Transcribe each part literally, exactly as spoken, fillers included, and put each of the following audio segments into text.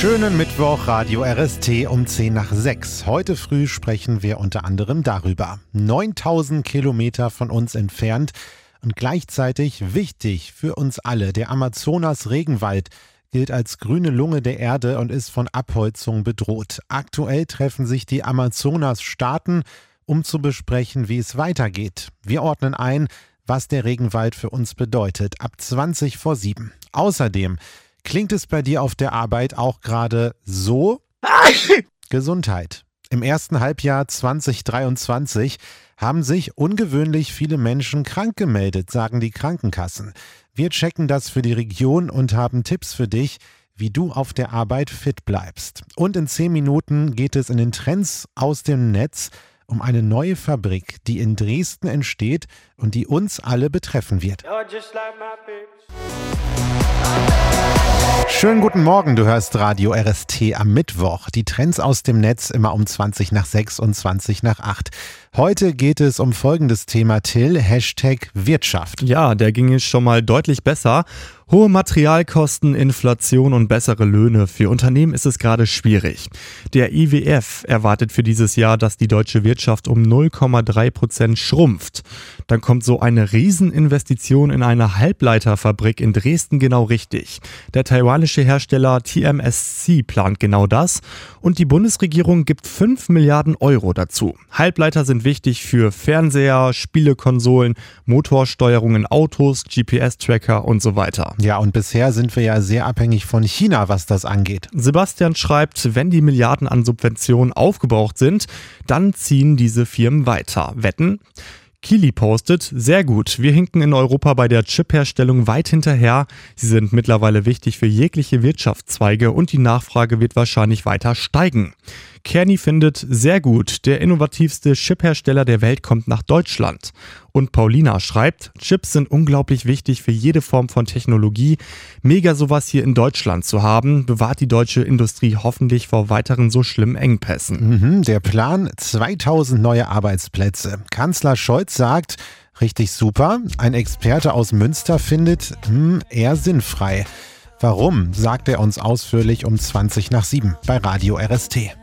Schönen Mittwoch, Radio R S T um zehn nach sechs. Heute früh sprechen wir unter anderem darüber. neuntausend Kilometer von uns entfernt und gleichzeitig wichtig für uns alle. Der Amazonas-Regenwald gilt als grüne Lunge der Erde und ist von Abholzung bedroht. Aktuell treffen sich die Amazonas-Staaten, um zu besprechen, wie es weitergeht. Wir ordnen ein, was der Regenwald für uns bedeutet. Ab zwanzig vor sieben. Außerdem klingt es bei dir auf der Arbeit auch gerade so? Gesundheit. Im ersten Halbjahr zwanzig dreiundzwanzig haben sich ungewöhnlich viele Menschen krank gemeldet, sagen die Krankenkassen. Wir checken das für die Region und haben Tipps für dich, wie du auf der Arbeit fit bleibst. Und in zehn Minuten geht es in den Trends aus dem Netz um eine neue Fabrik, die in Dresden entsteht und die uns alle betreffen wird. Schönen guten Morgen, du hörst Radio R S T am Mittwoch. Die Trends aus dem Netz immer um zwanzig nach sechs und zwanzig nach acht. Heute geht es um folgendes Thema, Till, Hashtag Wirtschaft. Ja, der ging es schon mal deutlich besser. Hohe Materialkosten, Inflation und bessere Löhne. Für Unternehmen ist es gerade schwierig. Der I W F erwartet für dieses Jahr, dass die deutsche Wirtschaft um null Komma drei Prozent schrumpft. Dann kommt so eine Rieseninvestition in eine Halbleiterfabrik in Dresden genau richtig. Der taiwanische Hersteller T M S C plant genau das und die Bundesregierung gibt fünf Milliarden Euro dazu. Halbleiter sind wichtig für Fernseher, Spielekonsolen, Motorsteuerung in Autos, G P S-Tracker und so weiter. Ja, und bisher sind wir ja sehr abhängig von China, was das angeht. Sebastian schreibt, wenn die Milliarden an Subventionen aufgebraucht sind, dann ziehen diese Firmen weiter. Wetten? Kili postet, sehr gut, wir hinken in Europa bei der Chipherstellung weit hinterher. Sie sind mittlerweile wichtig für jegliche Wirtschaftszweige und die Nachfrage wird wahrscheinlich weiter steigen. Kearney findet, sehr gut, der innovativste Chiphersteller der Welt kommt nach Deutschland. Und Paulina schreibt, Chips sind unglaublich wichtig für jede Form von Technologie. Mega sowas hier in Deutschland zu haben, bewahrt die deutsche Industrie hoffentlich vor weiteren so schlimmen Engpässen. Mhm, der Plan, zweitausend neue Arbeitsplätze. Kanzler Scholz sagt, richtig super. Ein Experte aus Münster findet, hm, eher sinnfrei. Warum, sagt er uns ausführlich um zwanzig nach sieben bei Radio R S T.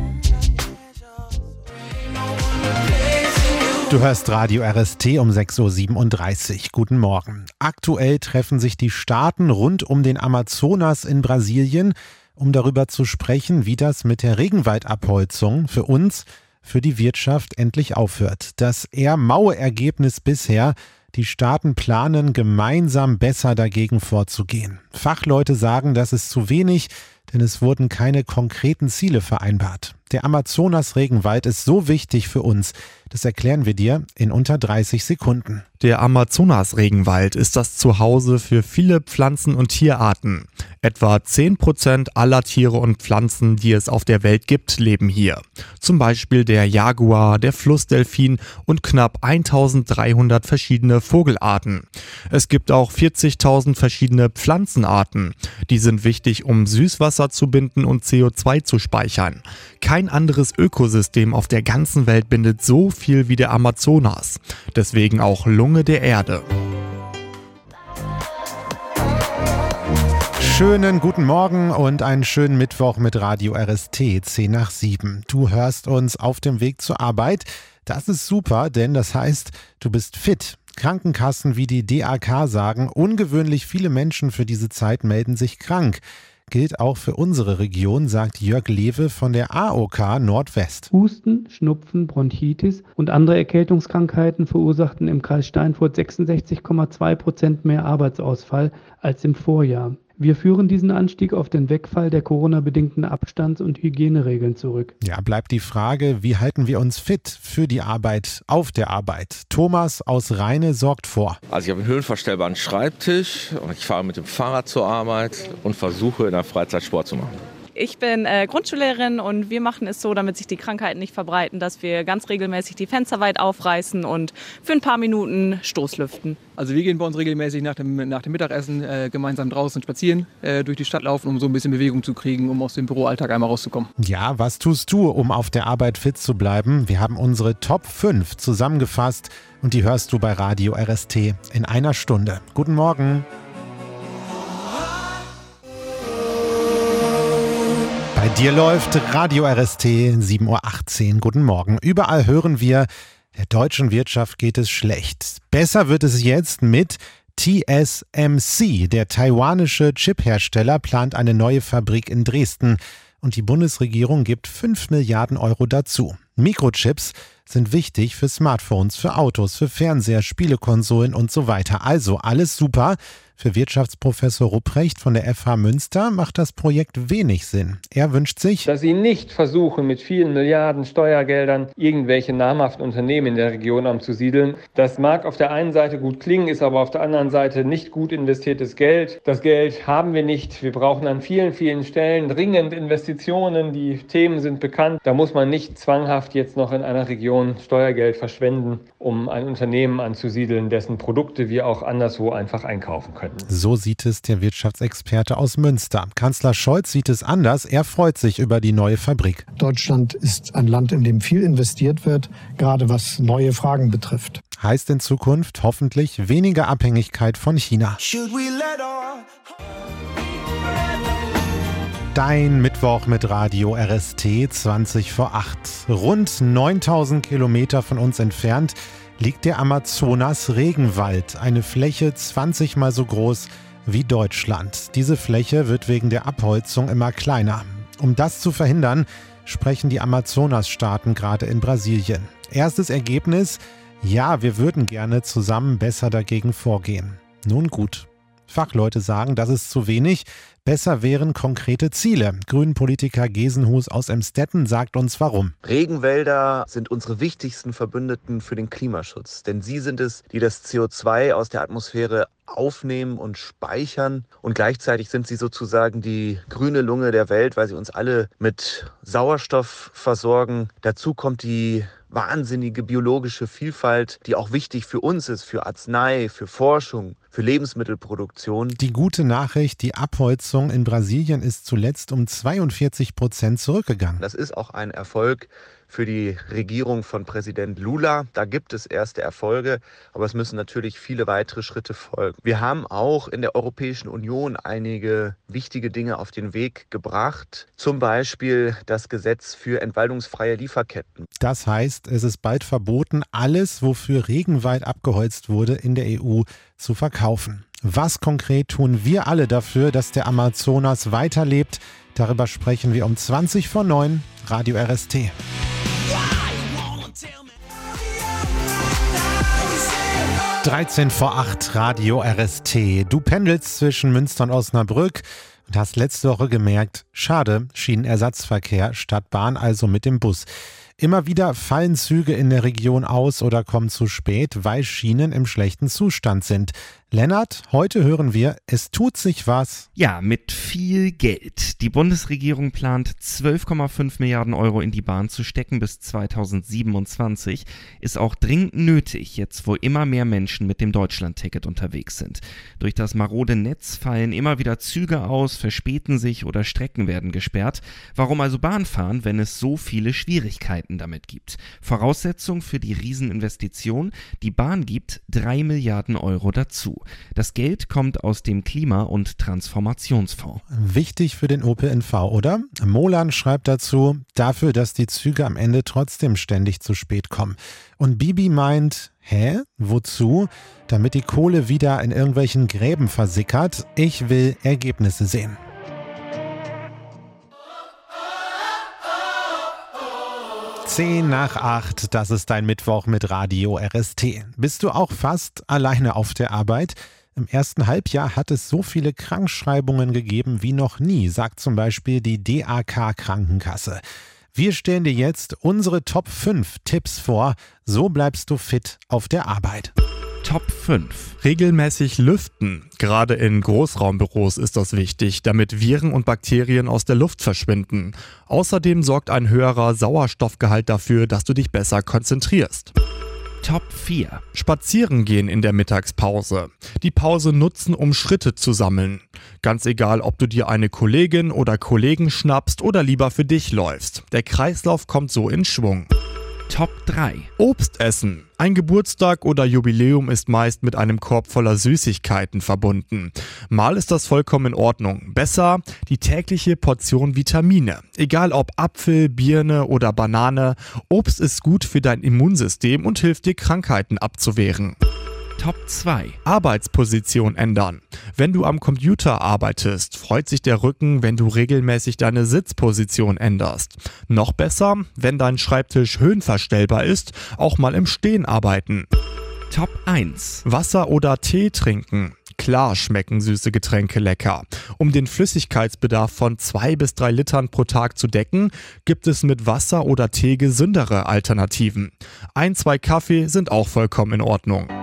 Du hörst Radio R S T um sechs Uhr siebenunddreißig. Guten Morgen. Aktuell treffen sich die Staaten rund um den Amazonas in Brasilien, um darüber zu sprechen, wie das mit der Regenwaldabholzung für uns, für die Wirtschaft endlich aufhört. Das eher maue Ergebnis bisher: Die Staaten planen, gemeinsam besser dagegen vorzugehen. Fachleute sagen, das ist zu wenig, denn es wurden keine konkreten Ziele vereinbart. Der Amazonas-Regenwald ist so wichtig für uns. Das erklären wir dir in unter dreißig Sekunden. Der Amazonas-Regenwald ist das Zuhause für viele Pflanzen- und Tierarten. Etwa zehn Prozent aller Tiere und Pflanzen, die es auf der Welt gibt, leben hier. Zum Beispiel der Jaguar, der Flussdelfin und knapp eintausenddreihundert verschiedene Vogelarten. Es gibt auch vierzigtausend verschiedene Pflanzenarten. Die sind wichtig, um Süßwasser zu binden und C O zwei zu speichern. Kein anderes Ökosystem auf der ganzen Welt bindet so viel wie der Amazonas. Deswegen auch Lunge der Erde. Schönen guten Morgen und einen schönen Mittwoch mit Radio R S T, zehn nach sieben. Du hörst uns auf dem Weg zur Arbeit. Das ist super, denn das heißt, du bist fit. Krankenkassen wie die D A K sagen, ungewöhnlich viele Menschen für diese Zeit melden sich krank. Gilt auch für unsere Region, sagt Jörg Lewe von der A O K Nordwest. Husten, Schnupfen, Bronchitis und andere Erkältungskrankheiten verursachten im Kreis Steinfurt sechsundsechzig Komma zwei Prozent mehr Arbeitsausfall als im Vorjahr. Wir führen diesen Anstieg auf den Wegfall der Corona-bedingten Abstands- und Hygieneregeln zurück. Ja, bleibt die Frage, wie halten wir uns fit für die Arbeit, auf der Arbeit? Thomas aus Rheine sorgt vor. Also ich habe einen höhenverstellbaren Schreibtisch, ich fahre mit dem Fahrrad zur Arbeit und versuche in der Freizeit Sport zu machen. Ich bin äh, Grundschullehrerin und wir machen es so, damit sich die Krankheiten nicht verbreiten, dass wir ganz regelmäßig die Fenster weit aufreißen und für ein paar Minuten Stoßlüften. Also wir gehen bei uns regelmäßig nach dem, nach dem Mittagessen äh, gemeinsam draußen spazieren, äh, durch die Stadt laufen, um so ein bisschen Bewegung zu kriegen, um aus dem Büroalltag einmal rauszukommen. Ja, was tust du, um auf der Arbeit fit zu bleiben? Wir haben unsere Top fünf zusammengefasst und die hörst du bei Radio R S T in einer Stunde. Guten Morgen. Dir läuft Radio R S T, sieben Uhr achtzehn. Guten Morgen. Überall hören wir, der deutschen Wirtschaft geht es schlecht. Besser wird es jetzt mit T S M C. Der taiwanische Chiphersteller plant eine neue Fabrik in Dresden. Und die Bundesregierung gibt fünf Milliarden Euro dazu. Mikrochips sind wichtig für Smartphones, für Autos, für Fernseher, Spielekonsolen und so weiter. Also alles super. Für Wirtschaftsprofessor Rupprecht von der F H Münster macht das Projekt wenig Sinn. Er wünscht sich, dass sie nicht versuchen, mit vielen Milliarden Steuergeldern irgendwelche namhaften Unternehmen in der Region anzusiedeln. Das mag auf der einen Seite gut klingen, ist aber auf der anderen Seite nicht gut investiertes Geld. Das Geld haben wir nicht. Wir brauchen an vielen, vielen Stellen dringend Investitionen. Die Themen sind bekannt. Da muss man nicht zwanghaft jetzt noch in einer Region Steuergeld verschwenden, um ein Unternehmen anzusiedeln, dessen Produkte wir auch anderswo einfach einkaufen können. So sieht es der Wirtschaftsexperte aus Münster. Kanzler Scholz sieht es anders. Er freut sich über die neue Fabrik. Deutschland ist ein Land, in dem viel investiert wird, gerade was neue Fragen betrifft. Heißt in Zukunft hoffentlich weniger Abhängigkeit von China. Dein Mittwoch mit Radio R S T, zwanzig vor acht. Rund neuntausend Kilometer von uns entfernt liegt der Amazonas-Regenwald, eine Fläche zwanzig Mal so groß wie Deutschland. Diese Fläche wird wegen der Abholzung immer kleiner. Um das zu verhindern, sprechen die Amazonas-Staaten gerade in Brasilien. Erstes Ergebnis: Ja, wir würden gerne zusammen besser dagegen vorgehen. Nun gut. Fachleute sagen, das ist zu wenig. Besser wären konkrete Ziele. Grünen-Politiker Gesenhus aus Emstetten sagt uns warum. Regenwälder sind unsere wichtigsten Verbündeten für den Klimaschutz. Denn sie sind es, die das C O zwei aus der Atmosphäre aufnehmen und speichern. Und gleichzeitig sind sie sozusagen die grüne Lunge der Welt, weil sie uns alle mit Sauerstoff versorgen. Dazu kommt die wahnsinnige biologische Vielfalt, die auch wichtig für uns ist, für Arznei, für Forschung, für Lebensmittelproduktion. Die gute Nachricht, die Abholzung in Brasilien ist zuletzt um zweiundvierzig Prozent zurückgegangen. Das ist auch ein Erfolg für die Regierung von Präsident Lula. Da gibt es erste Erfolge, aber es müssen natürlich viele weitere Schritte folgen. Wir haben auch in der Europäischen Union einige wichtige Dinge auf den Weg gebracht. Zum Beispiel das Gesetz für entwaldungsfreie Lieferketten. Das heißt, es ist bald verboten, alles, wofür Regenwald abgeholzt wurde, in der E U zu verkaufen. Was konkret tun wir alle dafür, dass der Amazonas weiterlebt? Darüber sprechen wir um zwanzig vor neun, Radio R S T. dreizehn vor acht, Radio R S T. Du pendelst zwischen Münster und Osnabrück und hast letzte Woche gemerkt, schade, Schienenersatzverkehr statt Bahn, also mit dem Bus. Immer wieder fallen Züge in der Region aus oder kommen zu spät, weil Schienen im schlechten Zustand sind. Lennart, heute hören wir, es tut sich was. Ja, mit viel Geld. Die Bundesregierung plant zwölf Komma fünf Milliarden Euro in die Bahn zu stecken bis zweitausendsiebenundzwanzig. Ist auch dringend nötig, jetzt wo immer mehr Menschen mit dem Deutschlandticket unterwegs sind. Durch das marode Netz fallen immer wieder Züge aus, verspäten sich oder Strecken werden gesperrt. Warum also Bahn fahren, wenn es so viele Schwierigkeiten damit gibt? Voraussetzung für die Rieseninvestition: die Bahn gibt drei Milliarden Euro dazu. Das Geld kommt aus dem Klima- und Transformationsfonds. Wichtig für den O P N V, oder? Molan schreibt dazu, dafür, dass die Züge am Ende trotzdem ständig zu spät kommen. Und Bibi meint, hä? Wozu? Damit die Kohle wieder in irgendwelchen Gräben versickert. Ich will Ergebnisse sehen. Zehn nach acht, das ist dein Mittwoch mit Radio R S T. Bist du auch fast alleine auf der Arbeit? Im ersten Halbjahr hat es so viele Krankschreibungen gegeben wie noch nie, sagt zum Beispiel die D A K Krankenkasse. Wir stellen dir jetzt unsere Top fünf Tipps vor, so bleibst du fit auf der Arbeit. Top fünf. Regelmäßig lüften. Gerade in Großraumbüros ist das wichtig, damit Viren und Bakterien aus der Luft verschwinden. Außerdem sorgt ein höherer Sauerstoffgehalt dafür, dass du dich besser konzentrierst. Top vier. Spazieren gehen in der Mittagspause. Die Pause nutzen, um Schritte zu sammeln. Ganz egal, ob du dir eine Kollegin oder Kollegen schnappst oder lieber für dich läufst. Der Kreislauf kommt so in Schwung. Top drei. Obst essen. Ein Geburtstag oder Jubiläum ist meist mit einem Korb voller Süßigkeiten verbunden. Mal ist das vollkommen in Ordnung. Besser die tägliche Portion Vitamine. Egal ob Apfel, Birne oder Banane, Obst ist gut für dein Immunsystem und hilft dir, Krankheiten abzuwehren. Top zwei. Arbeitsposition ändern. Wenn du am Computer arbeitest, freut sich der Rücken, wenn du regelmäßig deine Sitzposition änderst. Noch besser, wenn dein Schreibtisch höhenverstellbar ist, auch mal im Stehen arbeiten. Top eins. Wasser oder Tee trinken. Klar schmecken süße Getränke lecker. Um den Flüssigkeitsbedarf von zwei bis drei Litern pro Tag zu decken, gibt es mit Wasser oder Tee gesündere Alternativen. Ein, zwei Kaffee sind auch vollkommen in Ordnung.